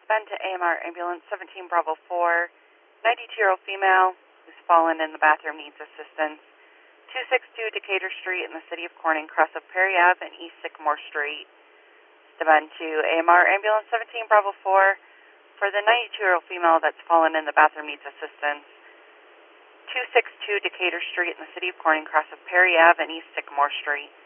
Spend to AMR Ambulance 17 Bravo 4, 92-year-old female who's fallen in the bathroom needs assistance. 262 Decatur Street in the city of Corning, cross of Perry Ave and East Sycamore Street. Spend to AMR Ambulance 17 Bravo 4 for the 92-year-old female that's fallen in the bathroom needs assistance. 262 Decatur Street in the city of Corning, cross of Perry Ave and East Sycamore Street.